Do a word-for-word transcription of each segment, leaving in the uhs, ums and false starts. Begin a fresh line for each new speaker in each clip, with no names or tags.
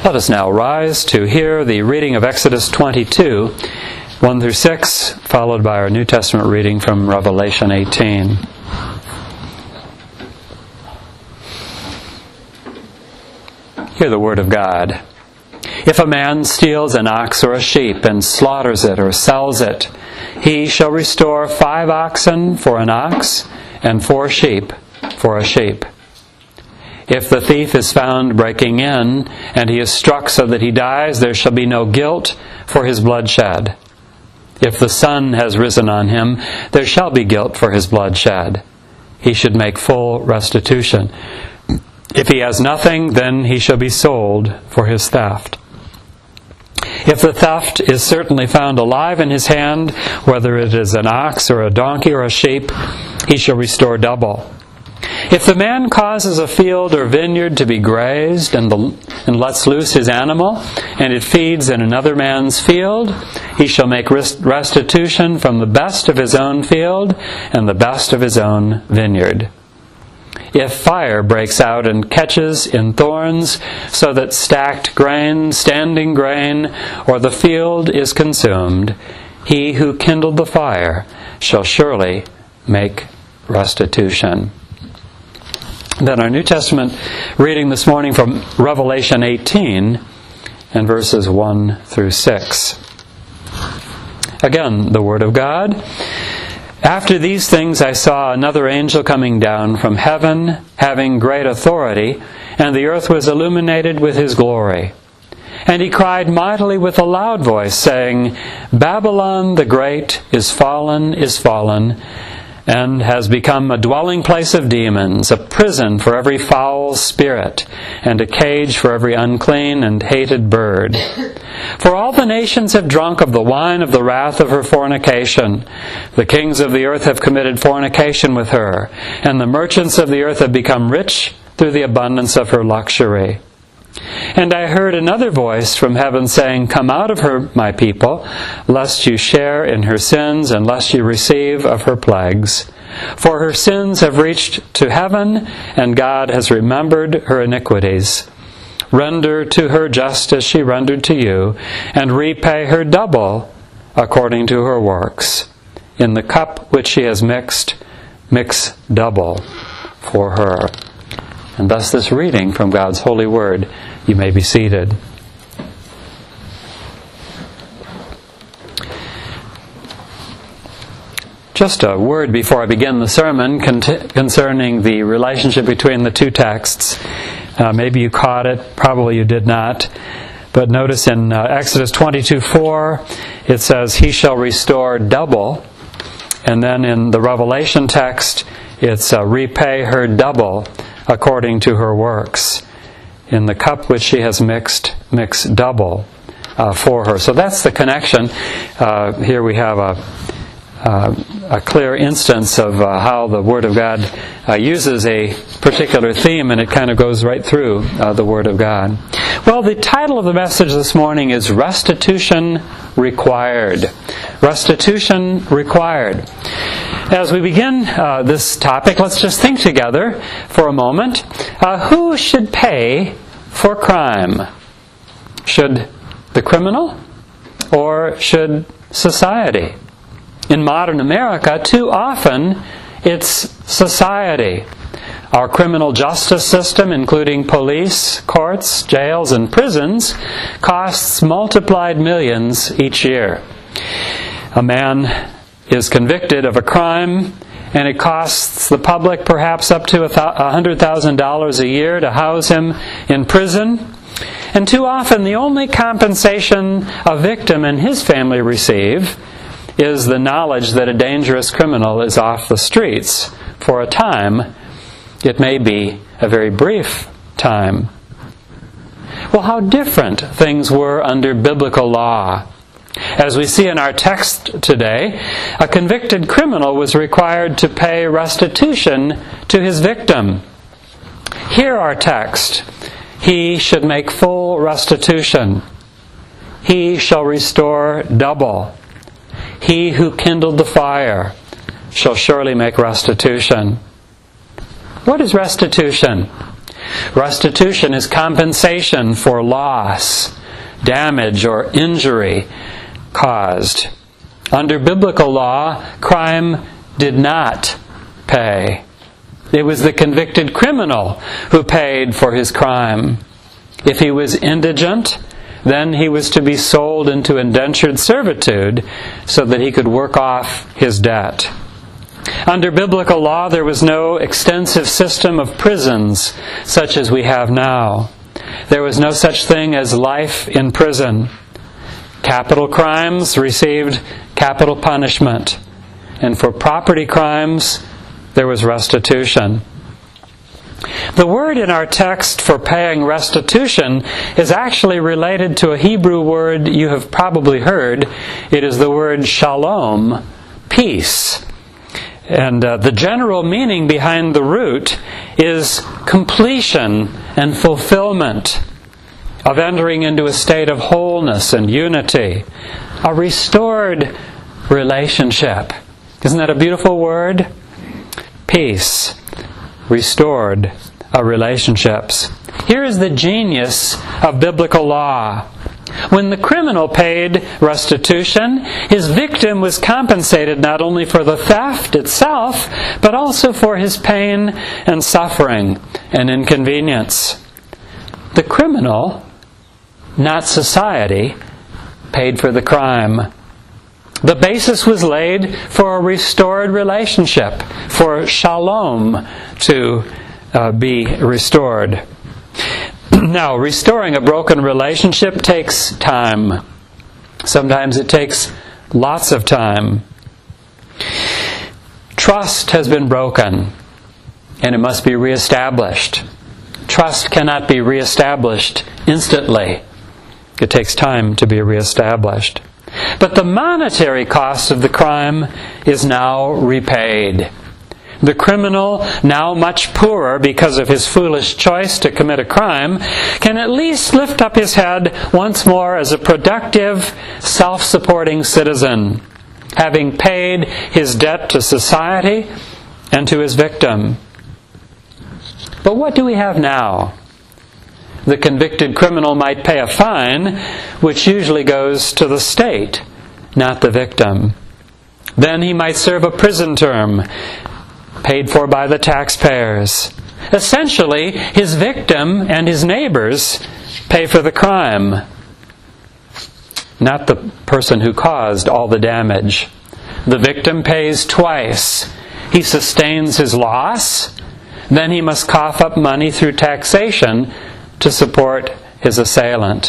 Let us now rise to hear the reading of Exodus twenty-two, one through six, followed by our New Testament reading from Revelation eighteen. Hear the word of God. If a man steals an ox or a sheep and slaughters it or sells it, he shall restore five oxen for an ox and four sheep for a sheep. If the thief is found breaking in, and he is struck so that he dies, there shall be no guilt for his bloodshed. If the sun has risen on him, there shall be guilt for his bloodshed. He should make full restitution. If he has nothing, then he shall be sold for his theft. If the theft is certainly found alive in his hand, whether it is an ox or a donkey or a sheep, he shall restore double. If the man causes a field or vineyard to be grazed and, the, and lets loose his animal, and it feeds in another man's field, he shall make restitution from the best of his own field and the best of his own vineyard. If fire breaks out and catches in thorns, so that stacked grain, standing grain, or the field is consumed, he who kindled the fire shall surely make restitution. Then our New Testament reading this morning from Revelation eighteen and verses one through six. Again, the Word of God. After these things I saw another angel coming down from heaven, having great authority, and the earth was illuminated with his glory. And he cried mightily with a loud voice, saying, Babylon the great is fallen, is fallen, and has become a dwelling place of demons, a prison for every foul spirit, and a cage for every unclean and hated bird. For all the nations have drunk of the wine of the wrath of her fornication. The kings of the earth have committed fornication with her, and the merchants of the earth have become rich through the abundance of her luxury. And I heard another voice from heaven saying, Come out of her, my people, lest you share in her sins, and lest you receive of her plagues. For her sins have reached to heaven, and God has remembered her iniquities. Render to her just as she rendered to you, and repay her double according to her works. In the cup which she has mixed, mix double for her. And thus this reading from God's holy word. You may be seated. Just a word before I begin the sermon concerning the relationship between the two texts. Uh, maybe you caught it, probably you did not. But notice in uh, Exodus twenty-two four, it says, He shall restore double. And then in the Revelation text, it's uh, repay her double according to her works. In the cup which she has mixed, mix double uh, for her. So that's the connection. Uh, here we have a, uh, a clear instance of uh, how the Word of God uh, uses a particular theme, and it kind of goes right through uh, the Word of God. Well, the title of the message this morning is Restitution Required. Restitution Required. As we begin uh, this topic, let's just think together for a moment. Uh, who should pay for crime? Should the criminal or should society? In modern America, too often it's society. Our criminal justice system, including police, courts, jails, and prisons, costs multiplied millions each year. A man is convicted of a crime, and it costs the public perhaps up to one hundred thousand dollars a year to house him in prison. And too often the only compensation a victim and his family receive is the knowledge that a dangerous criminal is off the streets for a time. It may be a very brief time. Well, how different things were under biblical law. As we see in our text today, a convicted criminal was required to pay restitution to his victim. Hear our text. He should make full restitution. He shall restore double. He who kindled the fire shall surely make restitution. What is restitution? Restitution is compensation for loss, damage, or injury caused. Under biblical law, crime did not pay. It was the convicted criminal who paid for his crime. If he was indigent, then he was to be sold into indentured servitude so that he could work off his debt. Under biblical law, there was no extensive system of prisons such as we have now. There was no such thing as life in prison. Capital crimes received capital punishment, and for property crimes, there was restitution. The word in our text for paying restitution is actually related to a Hebrew word you have probably heard. It is the word shalom, peace. And uh, the general meaning behind the root is completion and fulfillment, of entering into a state of wholeness and unity, a restored relationship. Isn't that a beautiful word? Peace, restored uh, relationships. Here is the genius of biblical law. When the criminal paid restitution, his victim was compensated not only for the theft itself, but also for his pain and suffering and inconvenience. The criminal, not society, paid for the crime. The basis was laid for a restored relationship, for shalom to uh, be restored. Now, restoring a broken relationship takes time. Sometimes it takes lots of time. Trust has been broken, and it must be reestablished. Trust cannot be reestablished instantly. It takes time to be reestablished. But the monetary cost of the crime is now repaid. The criminal, now much poorer because of his foolish choice to commit a crime, can at least lift up his head once more as a productive, self-supporting citizen, having paid his debt to society and to his victim. But what do we have now? The convicted criminal might pay a fine, which usually goes to the state, not the victim. Then he might serve a prison term, paid for by the taxpayers. Essentially, his victim and his neighbors pay for the crime, not the person who caused all the damage. The victim pays twice. He sustains his loss, then he must cough up money through taxation to support his assailant.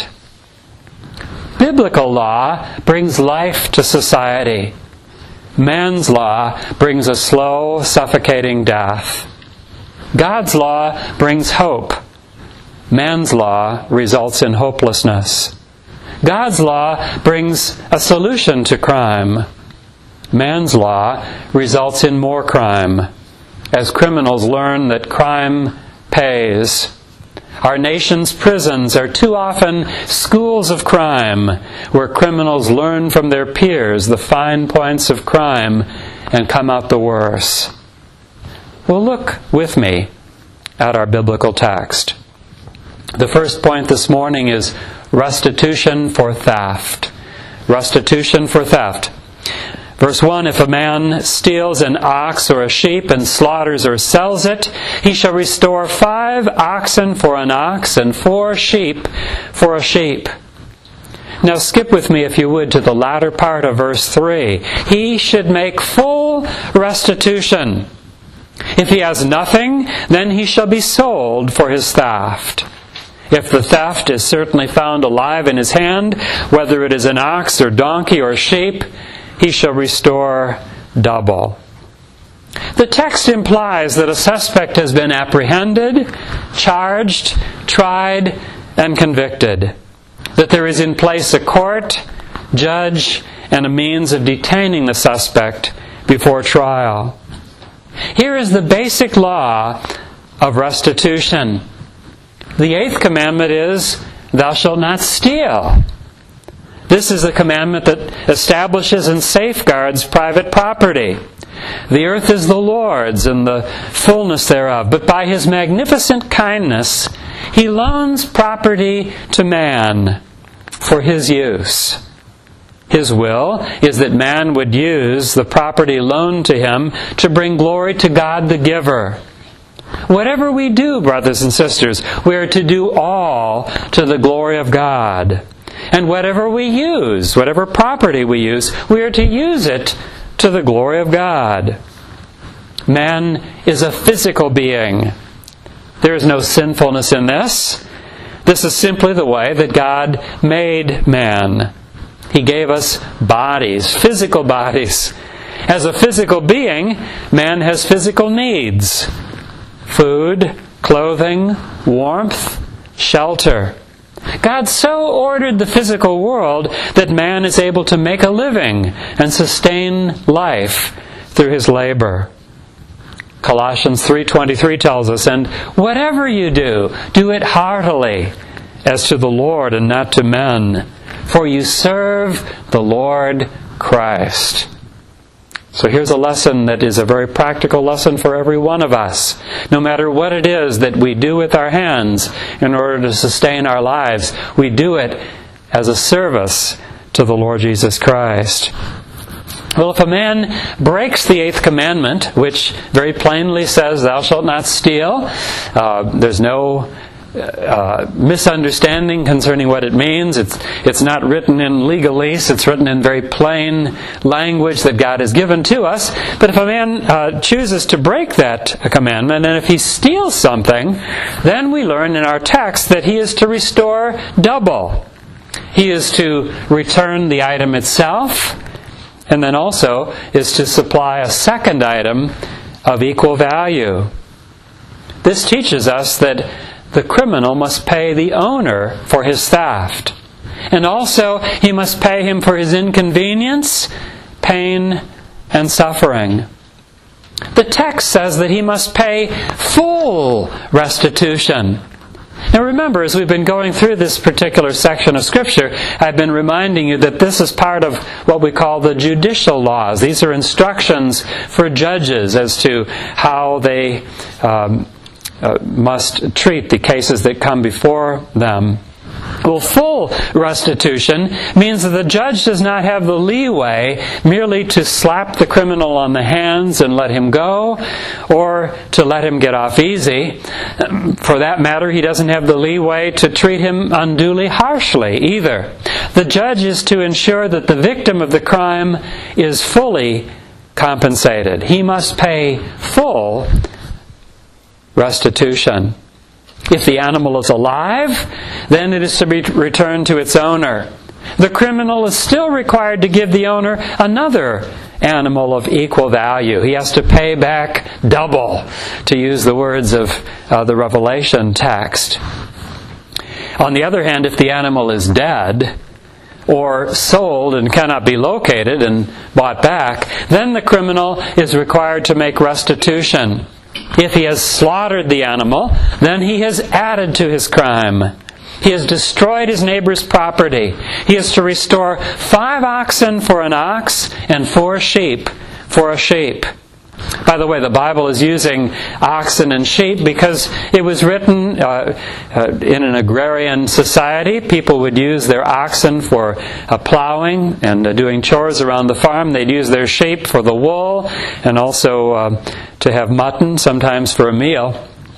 Biblical law brings life to society. Man's law brings a slow, suffocating death. God's law brings hope. Man's law results in hopelessness. God's law brings a solution to crime. Man's law results in more crime, as criminals learn that crime pays. Our nation's prisons are too often schools of crime, where criminals learn from their peers the fine points of crime and come out the worse. Well, look with me at our biblical text. The first point this morning is restitution for theft. Restitution for theft. Verse one, if a man steals an ox or a sheep and slaughters or sells it, he shall restore five oxen for an ox and four sheep for a sheep. Now skip with me, if you would, to the latter part of verse three. He should make full restitution. If he has nothing, then he shall be sold for his theft. If the theft is certainly found alive in his hand, whether it is an ox or donkey or sheep, he shall restore double. The text implies that a suspect has been apprehended, charged, tried, and convicted. That there is in place a court, judge, and a means of detaining the suspect before trial. Here is the basic law of restitution. The eighth commandment is, thou shalt not steal. This is a commandment that establishes and safeguards private property. The earth is the Lord's and the fullness thereof. But by His magnificent kindness, He loans property to man for his use. His will is that man would use the property loaned to him to bring glory to God the giver. Whatever we do, brothers and sisters, we are to do all to the glory of God. And whatever we use, whatever property we use, we are to use it to the glory of God. Man is a physical being. There is no sinfulness in this. This is simply the way that God made man. He gave us bodies, physical bodies. As a physical being, man has physical needs. Food, clothing, warmth, shelter. God so ordered the physical world that man is able to make a living and sustain life through his labor. Colossians three twenty-three tells us, "And whatever you do, do it heartily, as to the Lord and not to men, for you serve the Lord Christ." So here's a lesson that is a very practical lesson for every one of us. No matter what it is that we do with our hands in order to sustain our lives, we do it as a service to the Lord Jesus Christ. Well, if a man breaks the eighth commandment, which very plainly says, "Thou shalt not steal," uh, there's no Uh, misunderstanding concerning what it means. It's it's not written in legalese. It's written in very plain language that God has given to us. But if a man uh, chooses to break that commandment, and if he steals something, then we learn in our text that he is to restore double. He is to return the item itself, and then also is to supply a second item of equal value. This teaches us that the criminal must pay the owner for his theft. And also, he must pay him for his inconvenience, pain, and suffering. The text says that he must pay full restitution. Now remember, as we've been going through this particular section of Scripture, I've been reminding you that this is part of what we call the judicial laws. These are instructions for judges as to how they um, Uh, must treat the cases that come before them. Well, full restitution means that the judge does not have the leeway merely to slap the criminal on the hands and let him go, or to let him get off easy. For that matter, he doesn't have the leeway to treat him unduly harshly either. The judge is to ensure that the victim of the crime is fully compensated. He must pay full restitution. If the animal is alive, then it is to be returned to its owner. The criminal is still required to give the owner another animal of equal value. He has to pay back double, to use the words of uh, the Revelation text. On the other hand, if the animal is dead, or sold and cannot be located and bought back, then the criminal is required to make restitution. If he has slaughtered the animal, then he has added to his crime. He has destroyed his neighbor's property. He is to restore five oxen for an ox and four sheep for a sheep. By the way, the Bible is using oxen and sheep because it was written uh, uh, in an agrarian society. People would use their oxen for uh, plowing and uh, doing chores around the farm. They'd use their sheep for the wool and also uh, to have mutton, sometimes for a meal.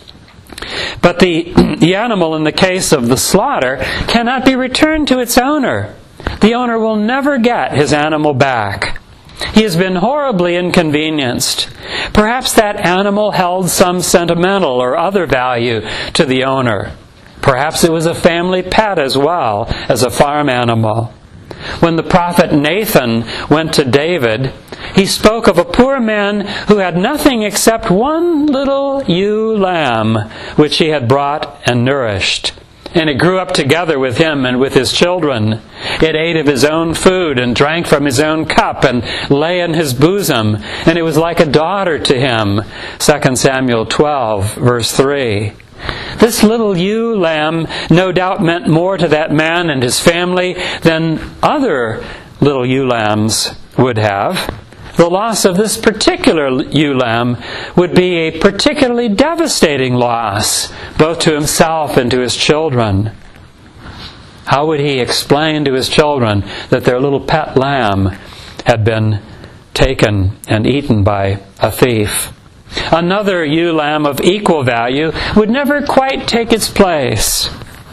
But the, the animal, in the case of the slaughter, cannot be returned to its owner. The owner will never get his animal back. He has been horribly inconvenienced. Perhaps that animal held some sentimental or other value to the owner. Perhaps it was a family pet as well as a farm animal. When the prophet Nathan went to David, he spoke of a poor man who had nothing except one little ewe lamb, which he had brought and nourished. And it grew up together with him and with his children. It ate of his own food and drank from his own cup and lay in his bosom. And it was like a daughter to him. Second Samuel twelve, verse three. This little ewe lamb no doubt meant more to that man and his family than other little ewe lambs would have. the loss of this particular ewe lamb would be a particularly devastating loss, both to himself and to his children. How would he explain to his children that their little pet lamb had been taken and eaten by a thief? Another ewe lamb of equal value would never quite take its place.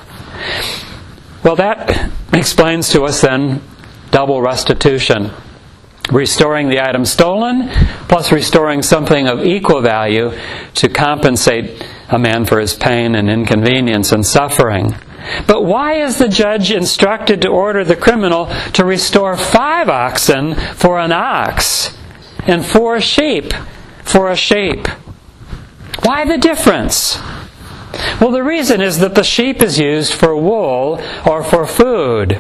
Well, that explains to us then double restitution. Restoring the item stolen, plus restoring something of equal value to compensate a man for his pain and inconvenience and suffering. But why is the judge instructed to order the criminal to restore five oxen for an ox and four sheep for a sheep? Why the difference? Well, the reason is that the sheep is used for wool or for food.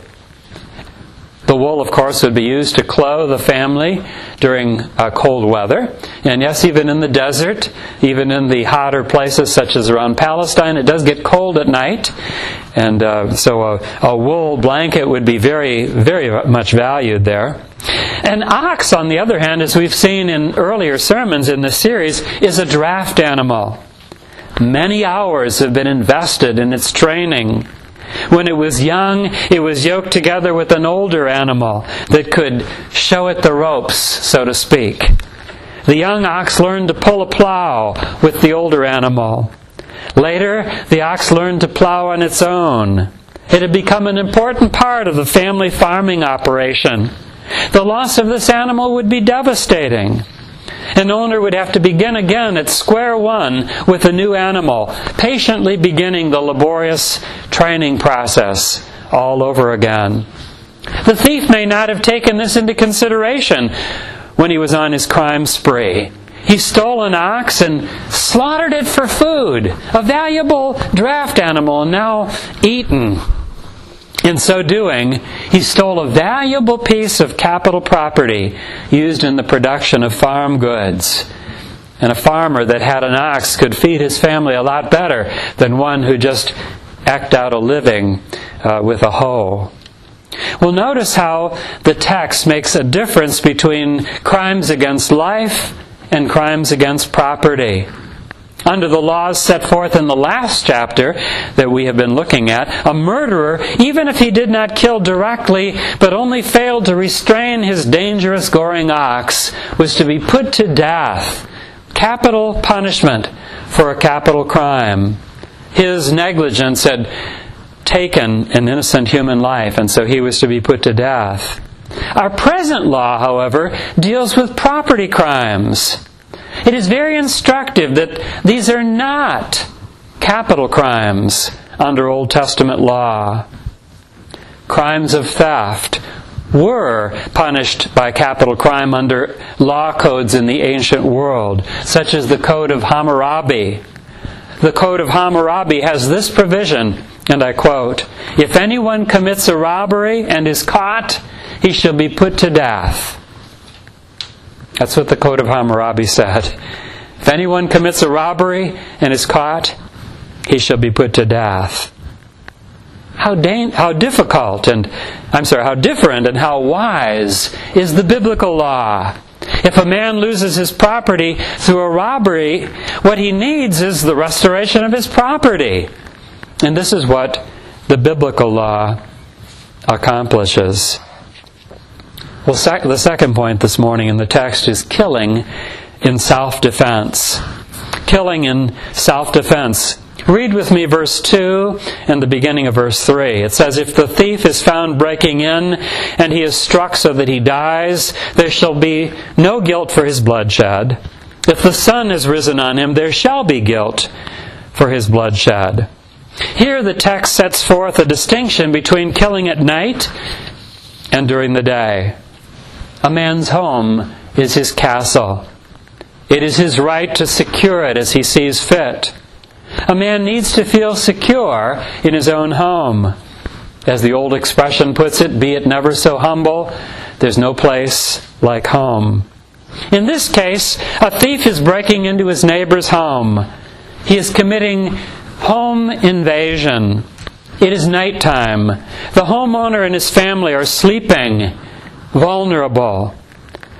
The wool, of course, would be used to clothe the family during uh, cold weather. And yes, even in the desert, even in the hotter places such as around Palestine, it does get cold at night. And uh, so a, a wool blanket would be very, very much valued there. An ox, on the other hand, as we've seen in earlier sermons in this series, is a draft animal. Many hours have been invested in its training. When it was young, it was yoked together with an older animal that could show it the ropes, so to speak. The young ox learned to pull a plow with the older animal. Later, the ox learned to plow on its own. It had become an important part of the family farming operation. The loss of this animal would be devastating. An owner would have to begin again at square one with a new animal, patiently beginning the laborious training process all over again. The thief may not have taken this into consideration when he was on his crime spree. He stole an ox and slaughtered it for food, a valuable draft animal, and now eaten. In so doing, he stole a valuable piece of capital property used in the production of farm goods. And a farmer that had an ox could feed his family a lot better than one who just eked out a living uh, with a hoe. Well, notice how the text makes a difference between crimes against life and crimes against property. Under the laws set forth in the last chapter that we have been looking at, a murderer, even if he did not kill directly, but only failed to restrain his dangerous goring ox, was to be put to death. Capital punishment for a capital crime. His negligence had taken an innocent human life, and so he was to be put to death. Our present law, however, deals with property crimes. It is very instructive that these are not capital crimes under Old Testament law. Crimes of theft were punished by capital crime under law codes in the ancient world, such as the Code of Hammurabi. The Code of Hammurabi has this provision, and I quote, "If anyone commits a robbery and is caught, he shall be put to death." That's what the Code of Hammurabi said. If anyone commits a robbery and is caught, he shall be put to death. How da- how difficult and, I'm sorry, how different and how wise is the biblical law. If a man loses his property through a robbery, what he needs is the restoration of his property. And this is what the biblical law accomplishes. Well, sec- the second point this morning in the text is killing in self-defense. Killing in self-defense. Read with me verse two and the beginning of verse three. It says, "If the thief is found breaking in, and he is struck so that he dies, there shall be no guilt for his bloodshed. If the sun has risen on him, there shall be guilt for his bloodshed." Here the text sets forth a distinction between killing at night and during the day. A man's home is his castle. It is his right to secure it as he sees fit. A man needs to feel secure in his own home. As the old expression puts it, be it never so humble, there's no place like home. In this case, a thief is breaking into his neighbor's home. He is committing home invasion. It is nighttime. The homeowner and his family are sleeping, vulnerable.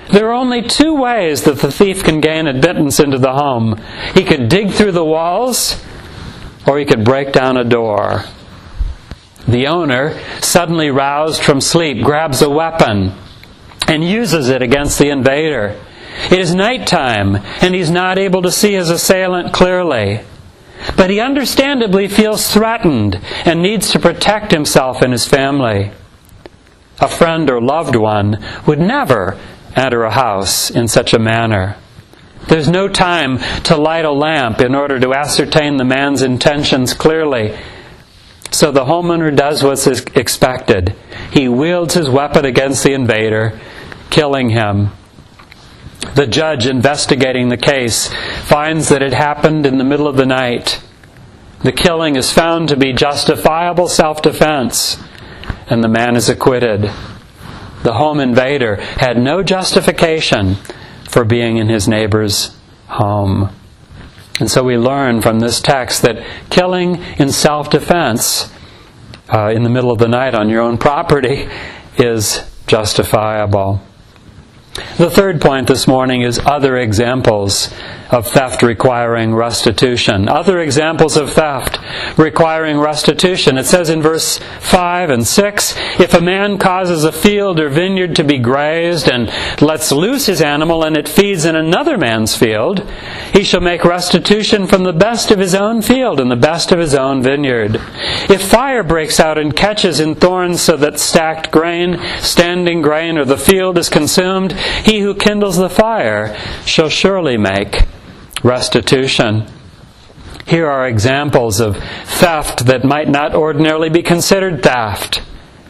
There are only two ways that the thief can gain admittance into the home. He could dig through the walls, or he could break down a door. The owner, suddenly roused from sleep, grabs a weapon and uses it against the invader. It is nighttime, and he's not able to see his assailant clearly. But he understandably feels threatened and needs to protect himself and his family. A friend or loved one would never enter a house in such a manner. There's no time to light a lamp in order to ascertain the man's intentions clearly. So the homeowner does what's expected. He wields his weapon against the invader, killing him. The judge investigating the case finds that it happened in the middle of the night. The killing is found to be justifiable self-defense, and the man is acquitted. The home invader had no justification for being in his neighbor's home. And so we learn from this text that killing in self-defense uh, in the middle of the night on your own property is justifiable. The third point this morning is other examples of theft requiring restitution. Other examples of theft requiring restitution. It says in verse five and six, if a man causes a field or vineyard to be grazed and lets loose his animal and it feeds in another man's field, he shall make restitution from the best of his own field and the best of his own vineyard. If fire breaks out and catches in thorns so that stacked grain, standing grain, or the field is consumed, he who kindles the fire shall surely make restitution. Here are examples of theft that might not ordinarily be considered theft.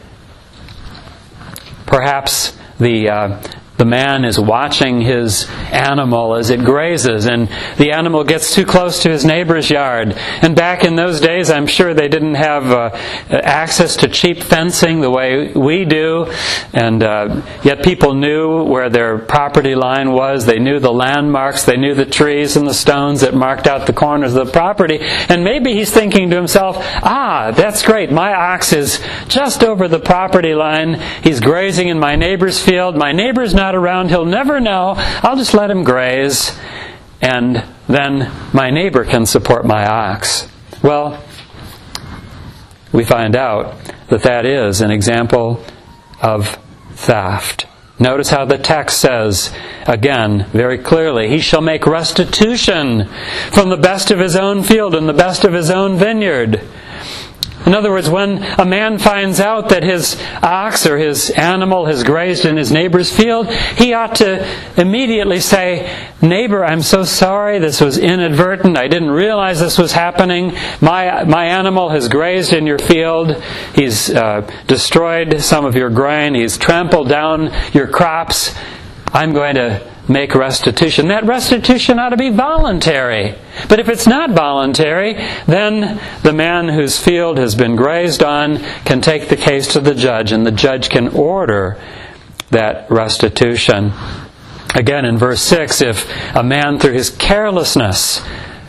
Perhaps the uh, the man is watching his animal as it grazes, and the animal gets too close to his neighbor's yard. And back in those days, I'm sure they didn't have uh, access to cheap fencing the way we do, and uh, yet people knew where their property line was. They knew the landmarks. They knew the trees and the stones that marked out the corners of the property. And maybe he's thinking to himself, ah, that's great. My ox is just over the property line. He's grazing in my neighbor's field. My neighbor's not around, he'll never know. I'll just let him graze, and then my neighbor can support my ox. Well, we find out that that is an example of theft. Notice how the text says, again, very clearly, he shall make restitution from the best of his own field and the best of his own vineyard. In other words, when a man finds out that his ox or his animal has grazed in his neighbor's field, he ought to immediately say, neighbor, I'm so sorry, this was inadvertent, I didn't realize this was happening. My my animal has grazed in your field, he's uh, destroyed some of your grain, he's trampled down your crops. I'm going to make restitution. That restitution ought to be voluntary. But if it's not voluntary, then the man whose field has been grazed on can take the case to the judge, and the judge can order that restitution. Again, in verse six, if a man through his carelessness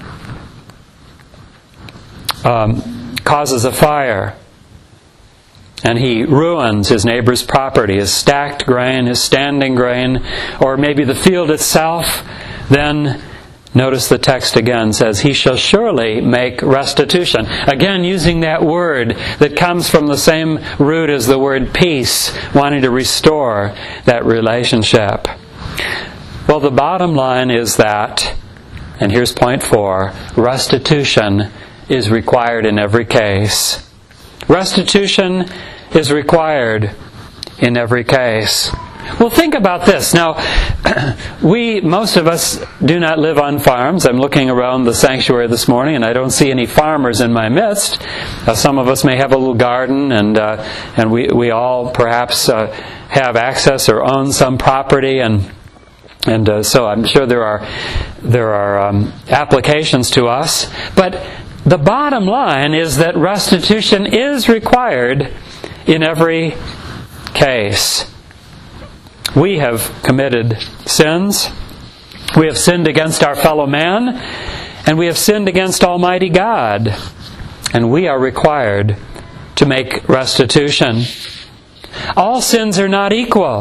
um, causes a fire, and he ruins his neighbor's property, his stacked grain, his standing grain, or maybe the field itself, then notice the text again says, he shall surely make restitution. Again, using that word that comes from the same root as the word peace, wanting to restore that relationship. Well, the bottom line is that, and here's point four, restitution is required in every case. Restitution is required in every case. Well, think about this. Now, we, most of us, do not live on farms. I'm looking around the sanctuary this morning, and I don't see any farmers in my midst. Uh, some of us may have a little garden, and uh, and we, we all perhaps uh, have access or own some property, and and uh, so I'm sure there are there are um, applications to us. But the bottom line is that restitution is required in every case. We have committed sins. We have sinned against our fellow man, and we have sinned against Almighty God. And we are required to make restitution. All sins are not equal.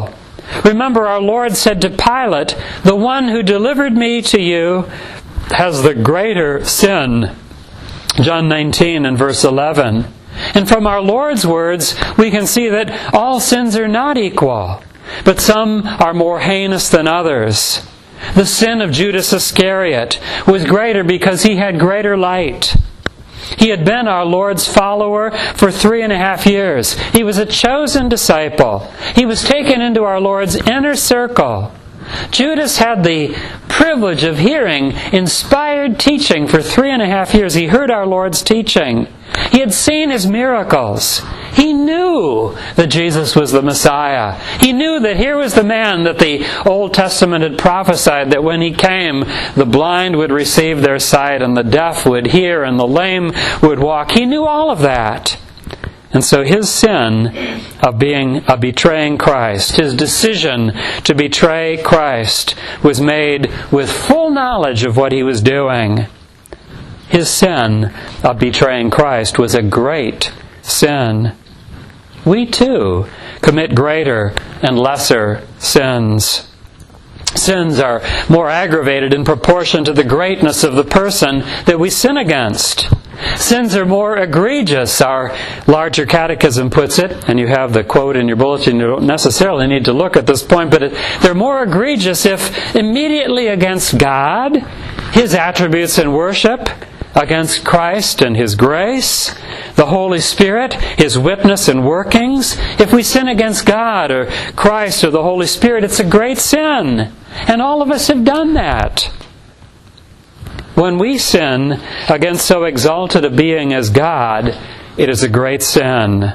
Remember, our Lord said to Pilate, "The one who delivered me to you has the greater sin." John nineteen and verse eleven. And from our Lord's words, we can see that all sins are not equal, but some are more heinous than others. The sin of Judas Iscariot was greater because he had greater light. He had been our Lord's follower for three and a half years. He was a chosen disciple. He was taken into our Lord's inner circle. Judas had the privilege of hearing inspired teaching for three and a half years. He heard our Lord's teaching. He had seen His miracles. He knew that Jesus was the Messiah. He knew that here was the man that the Old Testament had prophesied, that when He came, the blind would receive their sight, and the deaf would hear, and the lame would walk. He knew all of that. And so his sin of being of betraying Christ, his decision to betray Christ, was made with full knowledge of what he was doing. His sin of betraying Christ was a great sin. We too commit greater and lesser sins. Sins are more aggravated in proportion to the greatness of the person that we sin against. Sins are more egregious, our larger catechism puts it, and you have the quote in your bulletin. You don't necessarily need to look at this point, but it, they're more egregious if immediately against God, His attributes in worship, against Christ and His grace, the Holy Spirit, His witness and workings. If we sin against God or Christ or the Holy Spirit, it's a great sin. And all of us have done that. When we sin against so exalted a being as God, it is a great sin.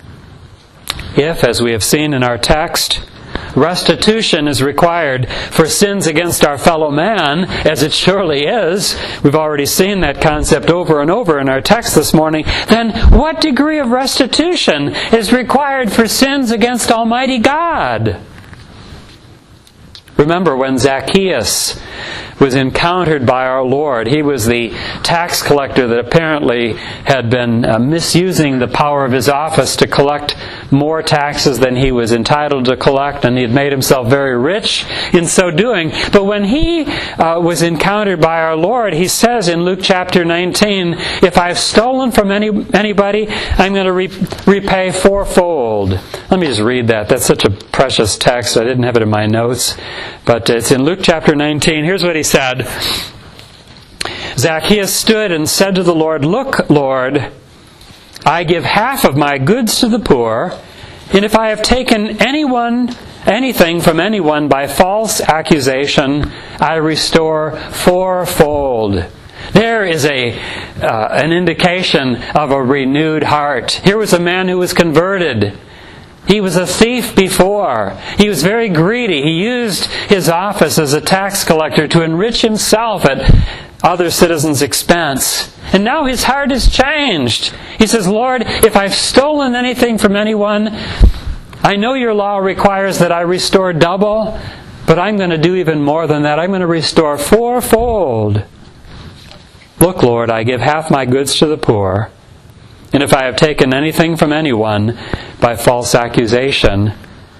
If, as we have seen in our text, restitution is required for sins against our fellow man, as it surely is, we've already seen that concept over and over in our text this morning, then what degree of restitution is required for sins against Almighty God? Remember when Zacchaeus was encountered by our Lord. He was the tax collector that apparently had been uh, misusing the power of his office to collect more taxes than he was entitled to collect, and he had made himself very rich in so doing. But when he uh, was encountered by our Lord, He says in Luke chapter nineteen, "If I've stolen from any anybody, I'm going to re- repay fourfold." Let me just read that. That's such a precious text. I didn't have it in my notes, but it's in Luke chapter nineteen. Here's what he said. Zacchaeus stood and said to the Lord, "Look, Lord, I give half of my goods to the poor, and if I have taken anyone anything from anyone by false accusation, I restore fourfold." There is a uh, an indication of a renewed heart. Here was a man who was converted. He was a thief before. He was very greedy. He used his office as a tax collector to enrich himself at other citizens' expense. And now his heart is changed. He says, "Lord, if I've stolen anything from anyone, I know your law requires that I restore double, but I'm going to do even more than that. I'm going to restore fourfold. Look, Lord, I give half my goods to the poor. And if I have taken anything from anyone by false accusation,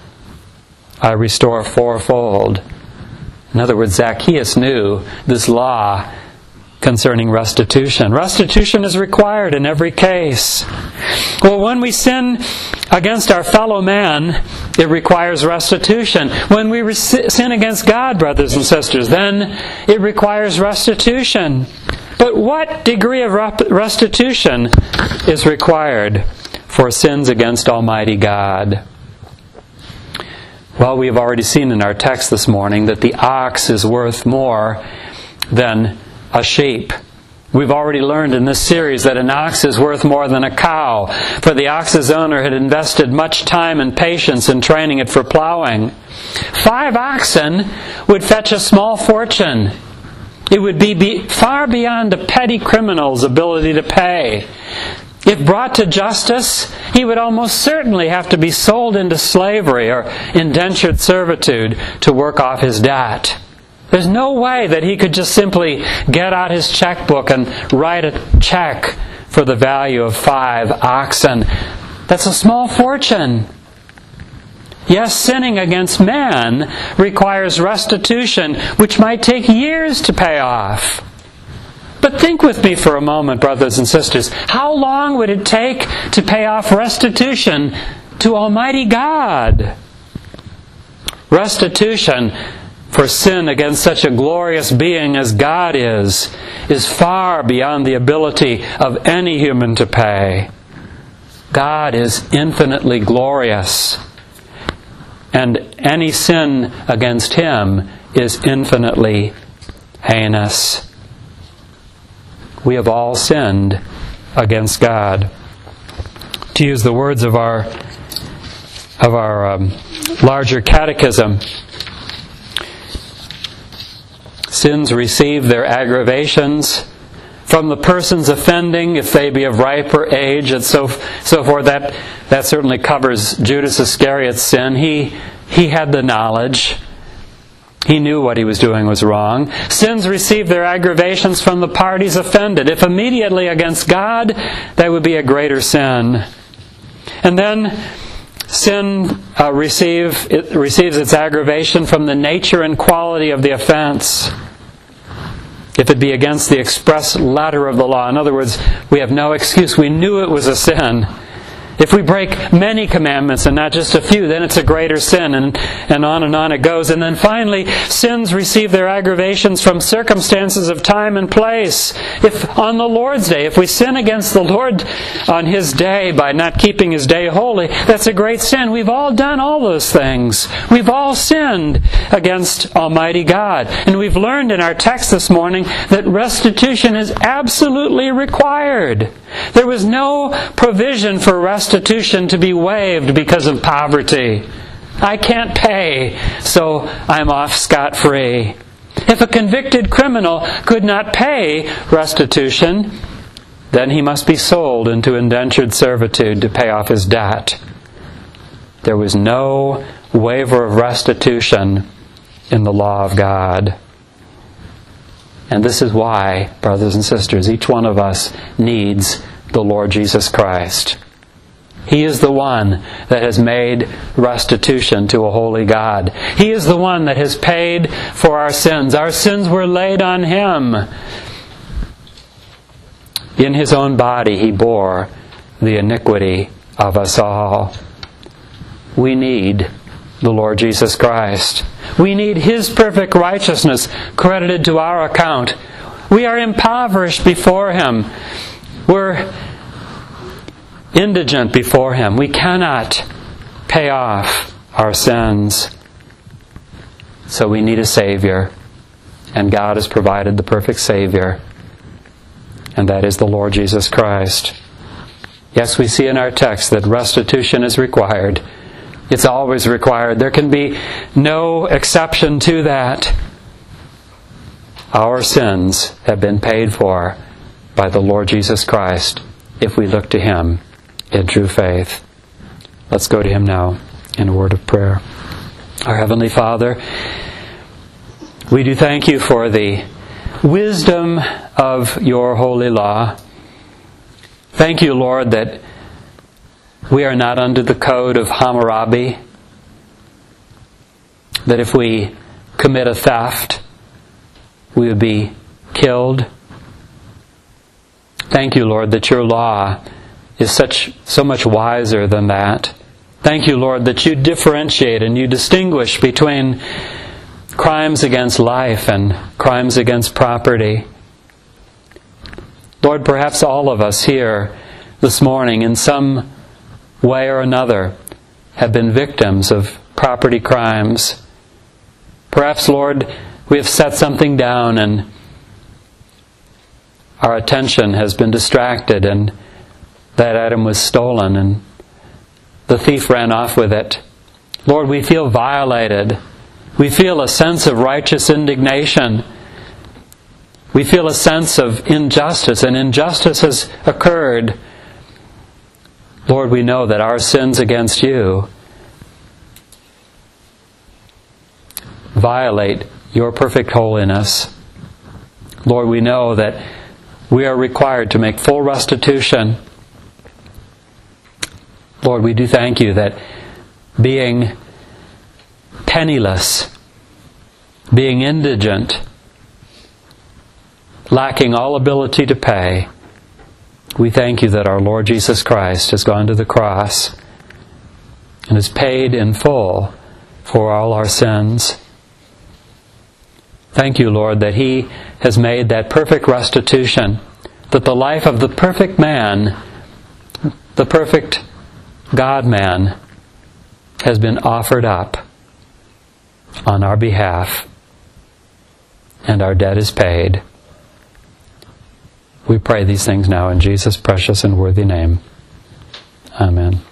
I restore fourfold." In other words, Zacchaeus knew this law concerning restitution. Restitution is required in every case. Well, when we sin against our fellow man, it requires restitution. When we re- sin against God, brothers and sisters, then it requires restitution. But what degree of restitution is required for sins against Almighty God? Well, we have already seen in our text this morning that the ox is worth more than a sheep. We've already learned in this series that an ox is worth more than a cow, for the ox's owner had invested much time and patience in training it for plowing. Five oxen would fetch a small fortune. It would be, be far beyond a petty criminal's ability to pay. If brought to justice, he would almost certainly have to be sold into slavery or indentured servitude to work off his debt. There's no way that he could just simply get out his checkbook and write a check for the value of five oxen. That's a small fortune. Yes, sinning against man requires restitution, which might take years to pay off. But think with me for a moment, brothers and sisters. How long would it take to pay off restitution to Almighty God? Restitution for sin against such a glorious being as God is, is far beyond the ability of any human to pay. God is infinitely glorious, and any sin against Him is infinitely heinous. We have all sinned against God. To use the words of our of our um, larger catechism, sins receive their aggravations from the persons offending, if they be of riper age, and so so forth. That that certainly covers Judas Iscariot's sin. He he had the knowledge. He knew what he was doing was wrong. Sins receive their aggravations from the parties offended. If immediately against God, that would be a greater sin. And then sin uh, receive, it receives its aggravation from the nature and quality of the offense. If it be against the express letter of the law. In other words, we have no excuse. We knew it was a sin. If we break many commandments and not just a few, then it's a greater sin, and, and on and on it goes. And then finally, sins receive their aggravations from circumstances of time and place. If on the Lord's Day, if we sin against the Lord on His day by not keeping His day holy, that's a great sin. We've all done all those things. We've all sinned against Almighty God. And we've learned in our text this morning that restitution is absolutely required. There was no provision for restitution to be waived because of poverty. I can't pay, so I'm off scot-free. If a convicted criminal could not pay restitution, then he must be sold into indentured servitude to pay off his debt. There was no waiver of restitution in the law of God. And this is why, brothers and sisters, each one of us needs the Lord Jesus Christ. He is the one that has made restitution to a holy God. He is the one that has paid for our sins. Our sins were laid on Him. In His own body He bore the iniquity of us all. We need the Lord Jesus Christ. We need His perfect righteousness credited to our account. We are impoverished before Him. We're indigent before Him. We cannot pay off our sins. So we need a Savior. And God has provided the perfect Savior. And that is the Lord Jesus Christ. Yes, we see in our text that restitution is required. It's always required. There can be no exception to that. Our sins have been paid for by the Lord Jesus Christ if we look to Him in true faith. Let's go to Him now in a word of prayer. Our Heavenly Father, we do thank You for the wisdom of Your holy law. Thank You, Lord, that we are not under the code of Hammurabi, that if we commit a theft, we would be killed. Thank You, Lord, that Your law is such so much wiser than that. Thank You, Lord, that You differentiate and You distinguish between crimes against life and crimes against property. Lord, perhaps all of us here this morning in some way or another have been victims of property crimes. Perhaps, Lord, we have set something down and our attention has been distracted and that item was stolen and the thief ran off with it. Lord, we feel violated. We feel a sense of righteous indignation. We feel a sense of injustice, and injustice has occurred. Lord, we know that our sins against You violate Your perfect holiness. Lord, we know that we are required to make full restitution. Lord, we do thank You that being penniless, being indigent, lacking all ability to pay, we thank you that our Lord Jesus Christ has gone to the cross and has paid in full for all our sins. Thank you, Lord, that He has made that perfect restitution, that the life of the perfect man, the perfect God-man, has been offered up on our behalf, and our debt is paid. We pray these things now in Jesus' precious and worthy name. Amen.